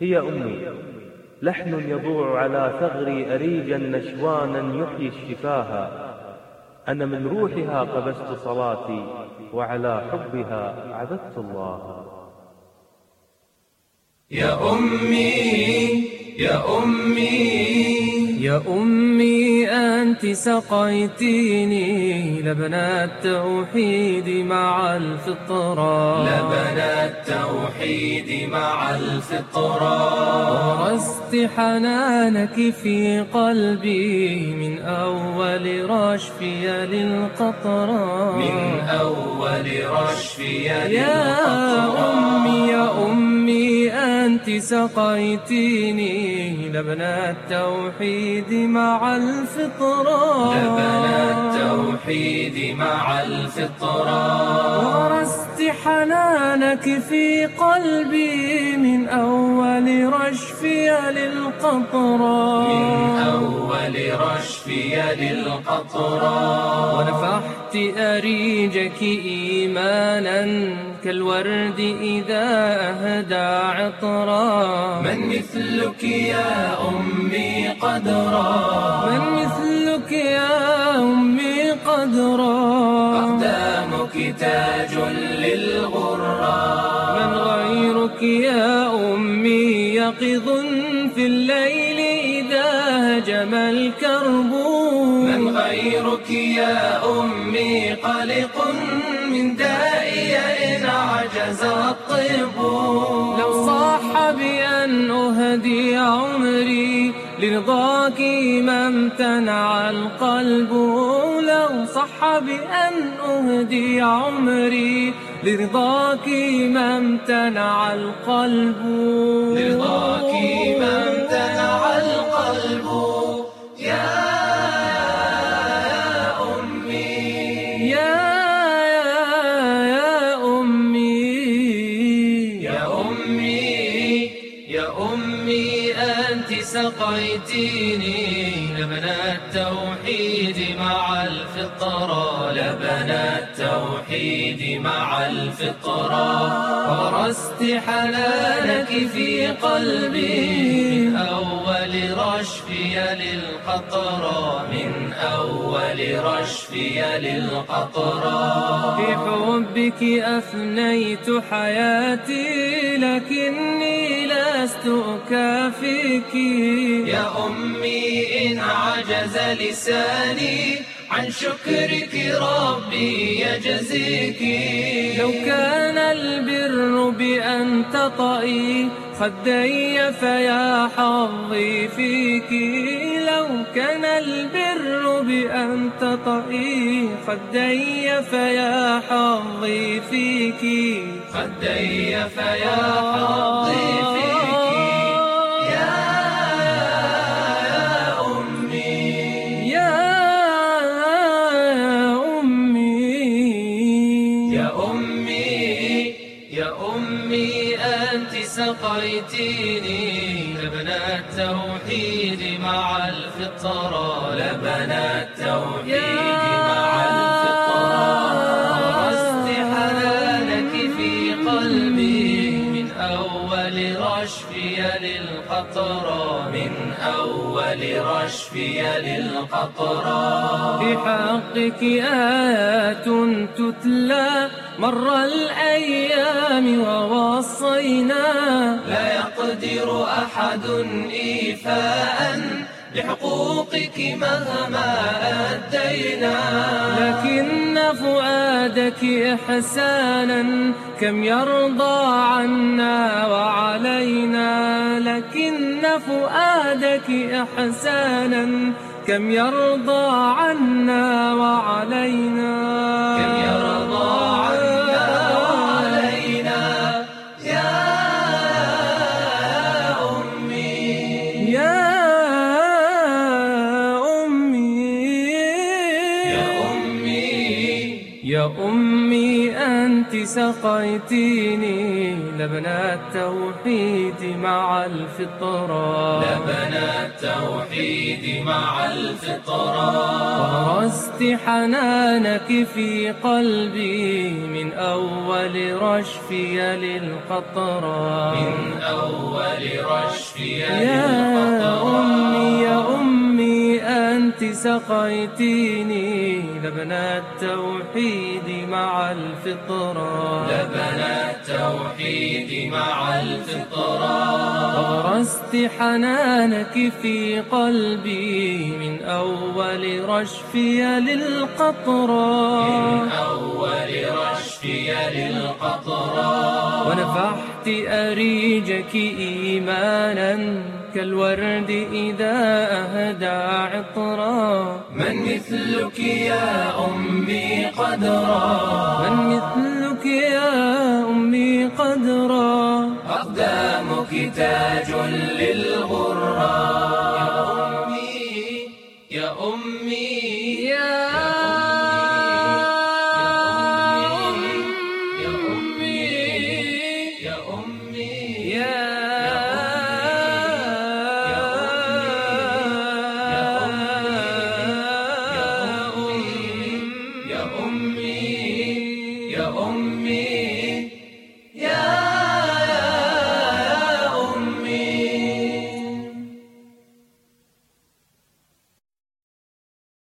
هي أمي، لحن يضوع على ثغري أريجا نشوانا يحيي الشفاها. أنا من روحها قبست صلاتي، وعلى حبها عبدت الله. يا أمي يا أمي يا أمي، أنت سقيتيني لبن التوحيد مع الفطرة، لبن التوحيد مع الفطرة. ورست حنانك في قلبي من أول رشفي للقطرة، من أول رشفي للقطرة. يا أمي يا أمي، أنت سقيتيني لبن التوحيد مع الفطرة، لبن التوحيد مع الفطرة. ورست حنانك في قلبي من أول رشفي للقطرة، من أول رشفي للقطرة. ونفحت أريجك إيمانا كالورد إذا أهدى عطرا. من مثلك يا أمي قدرا، من مثلك يا أمي قدرا. أقدامك تاج للغرى، من غيرك يا أمي يقظ في الليل إذا هجم الكرب. من غيرك يا أمي قلق من دائي إن عجز الطب. لو صح بأن أهدي عمري لرضاك ما امتنع القلب، لو صح بأن أهدي عمري لرضاك ما امتنع القلب، لرضاك ما امتنع القلب. يا أمي يا أمي، أنت سقيتيني لبن التوحيد مع الفطرة، لبن التوحيد مع الفطرة. ورست حنانك في قلبي من أول رشفي للقطرة، من أول رشفي للقطرة. في حبك أفنيت حياتي لكني لست أكافيك. يا أمي إن عجز لساني عن شكرك ربي يجزيك. لو كان البر بأن تطئي خدي فيا حظي فيك. لو كان البر بأن تطئي خدي فيا حظي فيك، خدي فيا حظي فيك. يا أمي أنت سقيتيني لبن التوحيد مع الفطرة، لبن التوحيد مع الفطرة. ورست حنانك في قلبي من أول رشفي للقطرة، من أول رشفي للقطرة. في حقك آيات تتلى مر الأيام ووصينا، لا يقدر أحد إيفاء لحقوقك مهما أدينا. لكن فؤادك إحسانا كم يرضى عنا وعلينا. لكن فؤادك إحسانا كم يرضى عنا وعلينا، كم يرضى عنا وعلينا. يا أمي يا أمي يا أمي يا أمي، أنت سقيتيني لبن التوحيد مع الفطرة، لبن التوحيد مع الفطرة. وغرست حنانك في قلبي من أول رشفي للقطرة، من أول رشفي يا أمي يا أمي أنت سقيتيني لبن التوحيد مع الفطرة، لبن التوحيد مع الفطرة. وغرست حنانك في قلبي من أول رشفي للقطرة، من أول رشفي للقطرة. ونفحت أريجك إيمانا كالورد إذا أهدى عطرا. من مثلك يا أمي قدرا، من مثلك يا أمي قدرا. أقدامك تاج للغرى. يا أمي يا أمي يا أمي يا أمي